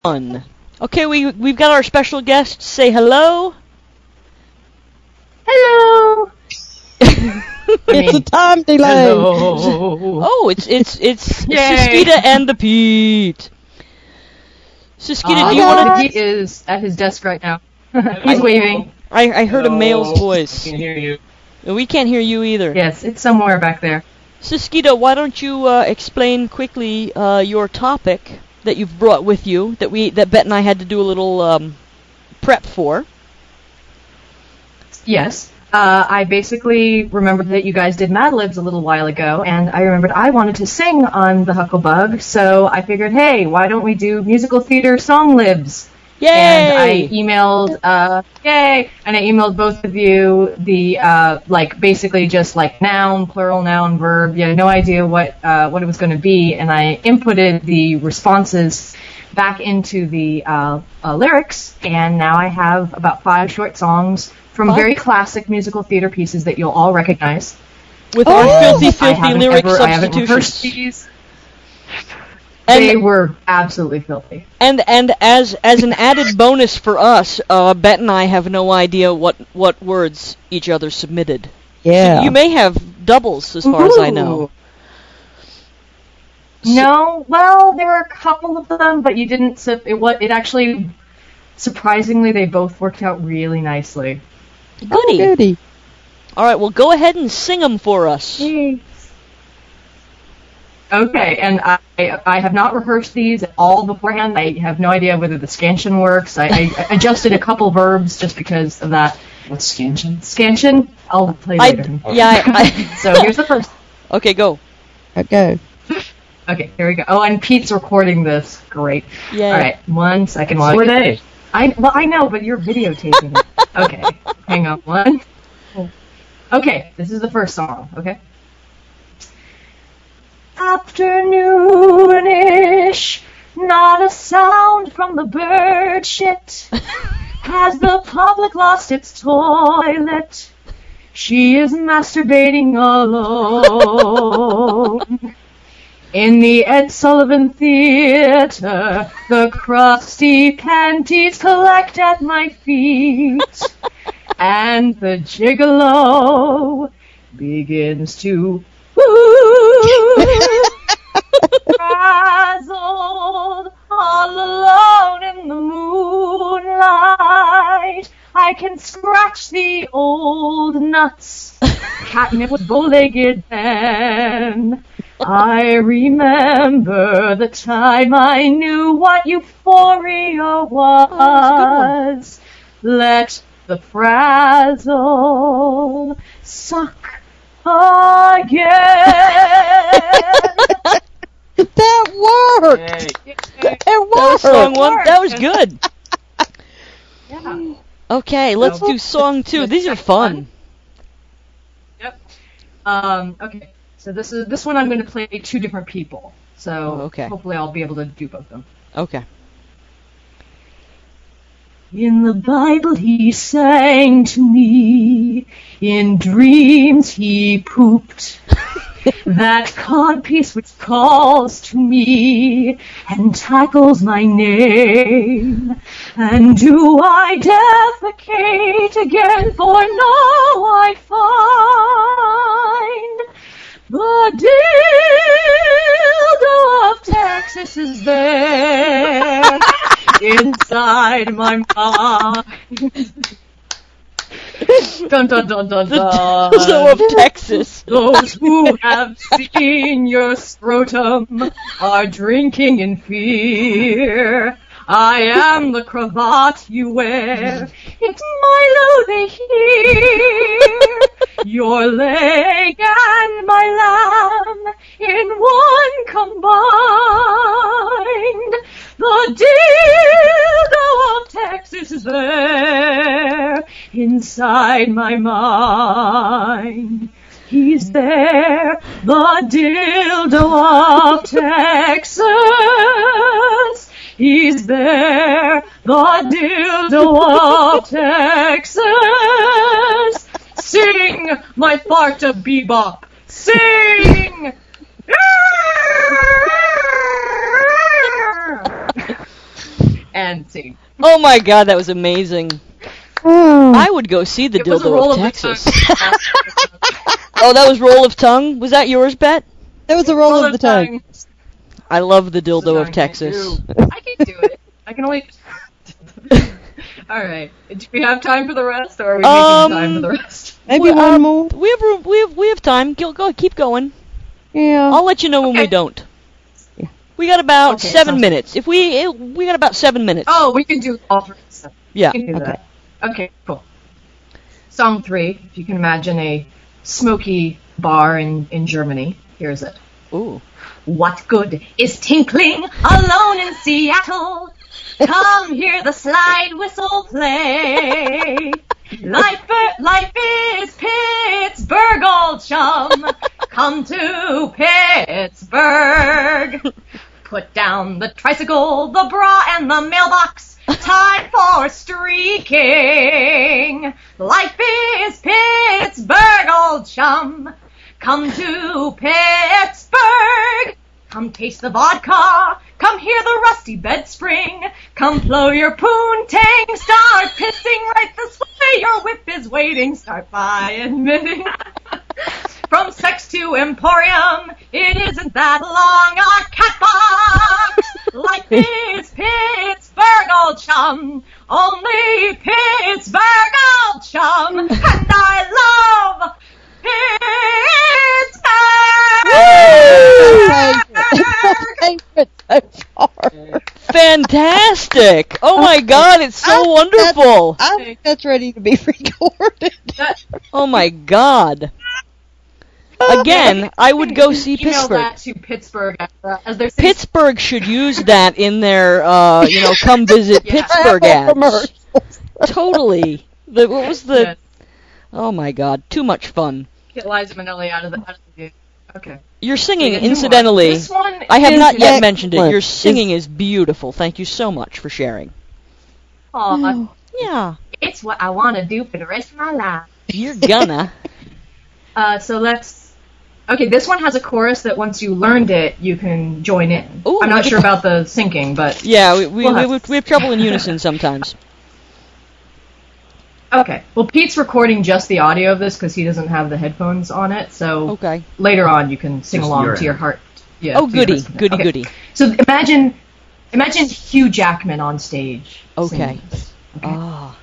One. Okay, we've got our special guest. Say hello. Hello. It's a time delay. Hello. Oh, it's Siskita and the Pete. Siskita, do you want to? He is at his desk right now. He's waving. I heard a male's voice. I can hear you. We can't hear you either. Yes, it's somewhere back there. Siskita, why don't you explain quickly your topic that you've brought with you that Bet and I had to do a little prep for. Yes. I basically remembered that you guys did Mad Libs a little while ago, and I remembered I wanted to sing on the Hucklebug, so I figured, hey, why don't we do musical theater song libs? Yay! And I emailed, and I emailed both of you the, basically just noun, plural noun, verb. You had no idea what it was going to be, and I inputted the responses back into the lyrics, and now I have about 5 short songs from very classic musical theater pieces that you'll all recognize. With our filthy lyric I haven't rehearsed substitutions. these. They were absolutely filthy. And as an added bonus for us, Bet and I have no idea what words each other submitted. Yeah. So you may have doubles as far as I know. No, well, there were a couple of them, but you didn't. It actually, surprisingly, they both worked out really nicely. Goody. Goody. All right, well, go ahead and sing them for us. Yay. Okay, and I have not rehearsed these at all beforehand. I have no idea whether the scansion works. I adjusted a couple verbs just because of that. What's scansion? Scansion? I'll play later. So here's the first. Okay, go. Okay. Okay, here we go. Oh, and Pete's recording this. Great. Yeah. All right, 1 second. Who are they? I know, but you're videotaping it. Okay, hang on. 1. Okay, this is the first song, okay? Afternoon-ish, not a sound from the bird shit. Has the public lost its toilet? She is masturbating alone. In the Ed Sullivan Theater, the crusty panties collect at my feet, and the gigolo begins to frazzled, all alone in the moonlight. I can scratch the old nuts. Catnip was bow-legged then. I remember the time I knew what euphoria was. Let the frazzle suck again. That worked! Hey. It worked! That was song 1. That was good. Yeah. Okay, let's do song 2. These are fun. Yep. Okay. So this one I'm going to play 2 different people. So okay. Hopefully I'll be able to do both of them. Okay. In the Bible he sang to me, in dreams he pooped. That codpiece which calls to me and tackles my name. And do I defecate again, for now I find the dildo of Texas is there inside my mind. Dun dun dun dun The dun. dildo of Texas. Those who have seen your scrotum are drinking in fear. I am the cravat you wear. It's Milo they hear. Your leg and my lamb in one combined. The dildo of Texas is there inside my mind. He's there, the dildo of Texas. He's there, the dildo of Texas. Sing, my fart of bebop. Sing! And scene. Oh my god, that was amazing. Oh. I would go see the It was a Dildo roll of of the Texas. tongue. Oh, that was Roll of Tongue? Was that yours, Bet? That was a roll of the tongue. I love the Dildo of I Texas. can do it. I can only. Alright. Do we have time for the rest, or are we making time for the rest? Maybe one more. We have time. Go, keep going. Yeah. I'll let you know when we Okay. don't. Yeah. We got about Okay, 7 sounds minutes. If we got about 7 minutes. Oh, we can do all three stuff. Yeah. We can do Okay. that. Okay, cool. Song 3, if you can imagine a smoky bar in Germany. Here's it. Ooh. What good is tinkling alone in Seattle? Come hear the slide whistle play. Life is Pittsburgh, old chum. Come to Pittsburgh. Put down the tricycle, the bra, and the mailbox. Time for streaking. Life is Pittsburgh, old chum. Come to Pittsburgh. Come taste the vodka. Come hear the rusty bed spring. Come blow your poontang. Start pissing right this way. Your whip is waiting. Start by admitting. From sex to emporium, it isn't that long a cat box. Life is Pittsburgh, old chum. Only Pittsburgh, old chum. And I love Favorite so far. Fantastic! Oh my god, it's so wonderful! I think that's ready to be recorded. Oh my god. Again, I would go see Email Pittsburgh. that to Pittsburgh as their Pittsburgh should use that in their, come visit Yeah. Pittsburgh ads. Commercials. Totally. What was the... Yes. Oh my god, too much fun. Get Liza Minnelli out of the game. Okay. Your singing, Yeah, new one. incidentally, This one I have is not yet excellent. mentioned it. Your singing is beautiful. Thank you so much for sharing. Aw, Yeah, it's what I want to do for the rest of my life. you're gonna. So let's. Okay, this one has a chorus that once you learned it, you can join in. Ooh, I'm not look sure at- about the syncing, but Yeah, we We'll have- have trouble in unison sometimes. okay. Well, Pete's recording just the audio of this because he doesn't have the headphones on it. So Okay. later on, you can sing Just along your to your end. heart. Yeah. Oh, to your goody, heart's goody, content. goody. So imagine Hugh Jackman on stage. Okay. singing this. Ah.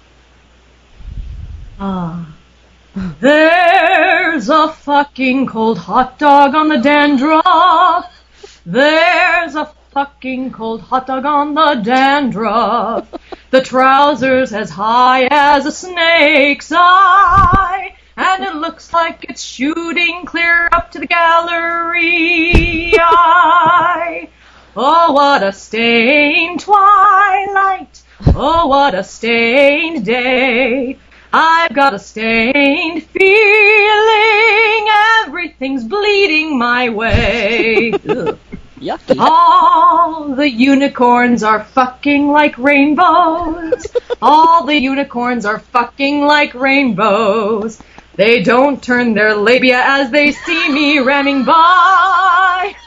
Ah. There's a fucking cold hot dog on the dandruff. There's a fucking cold hot dog on the dandruff. The trousers as high as a snake's eye. And it looks like it's shooting clear up to the gallery eye. Oh, what a stained twilight. Oh, what a stained day. I've got a stained feeling everything's bleeding my way. Ugh. Yucky. All the unicorns are fucking like rainbows. All the unicorns are fucking like rainbows. They don't turn their labia as they see me ramming by.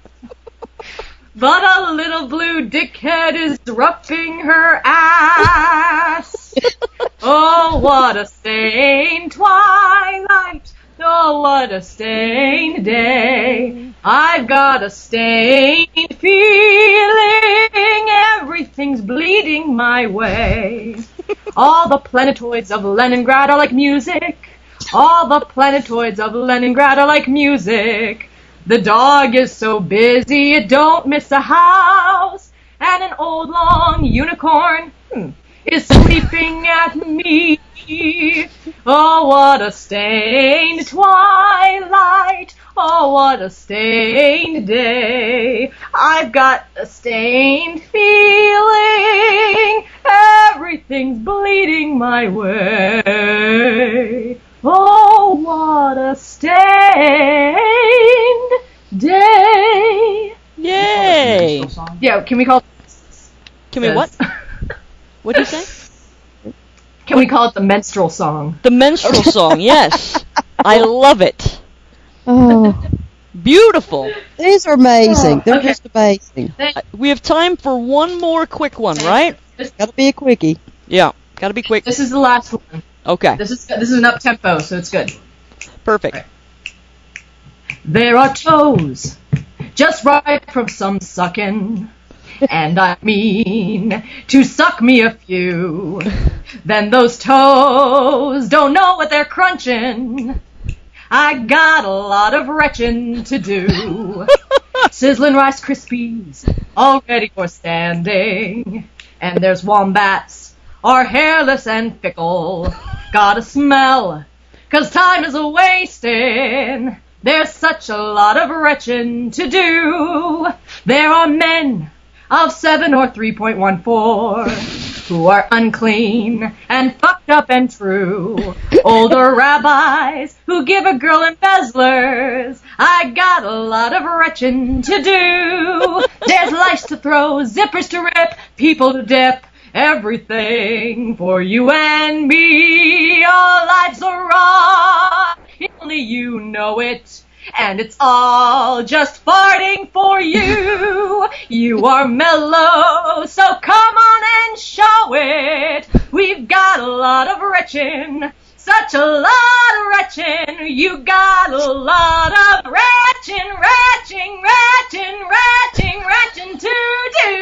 But a little blue dickhead is roughing her ass. Oh, what a stained twilight. Oh, what a stained day. I've got a stained feeling everything's bleeding my way. All the planetoids of Leningrad are like music. All the planetoids of Leningrad are like music. The dog is so busy it don't miss a house. And an old long unicorn is sweeping at me. Oh, what a stained twilight. Oh, what a stained day. I've got a stained feeling everything's bleeding my way. Oh, what a stained day. Yay! Yeah, can we call it... Can we what? What'd you say? Can we call it the menstrual song? The menstrual song, yes. I love it. Oh. Beautiful. These are amazing. They're Okay. just amazing. We have time for one more quick one, right? Gotta be a quickie. Yeah. Gotta be quick. This is the last one. Okay. This is an up tempo, so it's good. Perfect. Right. There are toes just right from some sucking, and I mean to suck me a few. Then those toes don't know what they're crunching. I got a lot of retching to do. Sizzling Rice Krispies, all ready for standing. And there's wombats, are hairless and fickle. Gotta smell, 'cause time is a-wasting. There's such a lot of retching to do. There are men of 7 or 3.14 who are unclean and fucked up and true. Older rabbis who give a girl embezzlers. I got a lot of retching to do. There's lice to throw, zippers to rip, people to dip. Everything for you and me. Our lives are wrong. Only you know it. And it's all just farting for you. You are mellow, so come on and show it. We've got a lot of retching, such a lot of retching. You got a lot of retching to do.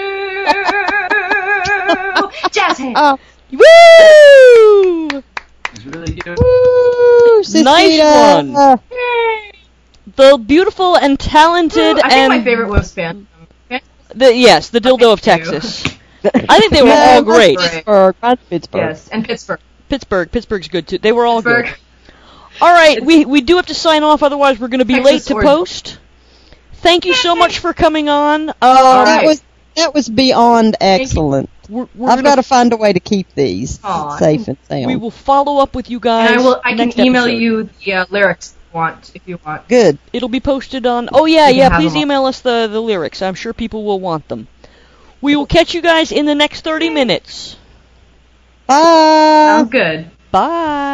Jazz hands. Woo! It's really good. Woo, Nice Cecita. one. The beautiful and talented I think and my favorite was Spam. the dildo of Thank you. Texas. I think they were No, all mine's great. Pittsburgh. Mine's Pittsburgh. Yes, and Pittsburgh. Pittsburgh's good too. They were all Pittsburgh. good. All right, we do have to sign off, otherwise we're going to be Texas late to or- post. Thank you so much for coming on. All That right. was beyond excellent. We're I've gonna- got to find a way to keep these Aw. safe and sound. We will follow up with you guys. And I next can email episode. you the lyrics if you want. Good. It'll be posted on. Oh yeah, You can yeah. have Please them all. email us the lyrics. I'm sure people will want them. We will catch you guys in the next 30 minutes. Bye. Sounds good. Bye.